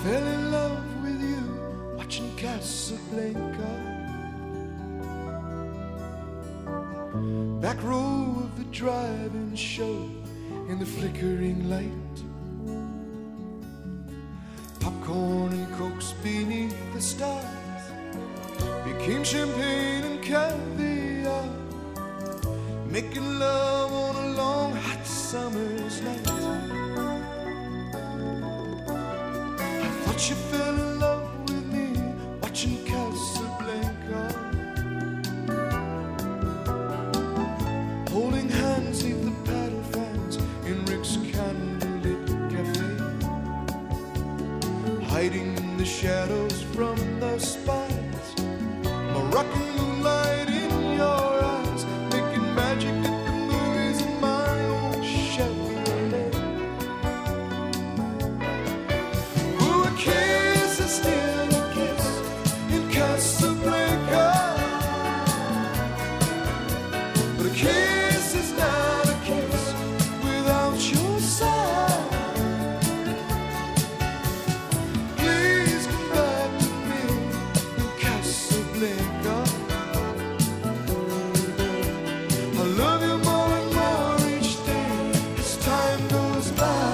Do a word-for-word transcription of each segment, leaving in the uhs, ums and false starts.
fell in love with you watching Casablanca. Back row of the drive-in show in the flickering light. Popcorn and cokes beneath the stars became champagne and caviar. Making love on a long hot summer's night. I thought you fell in love with me watching Casablanca. Holding hands neath the paddle fans in Rick's candlelit cafe. Hiding in the shadows from the spies. Moroccan moonlight in your eyes. Making magic at the movies in my own Chevrolet. Ooh, a kiss is still a kiss in Casablanca. But a kiss is not a kiss without your side. Please come back to me in Casablanca. I love you more and more each day as time goes by.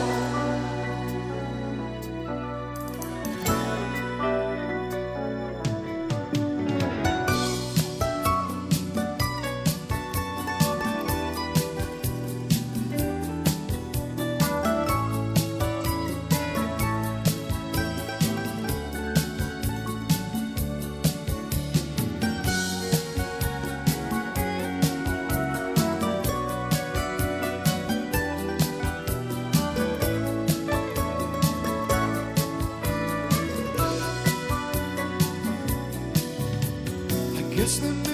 Guess the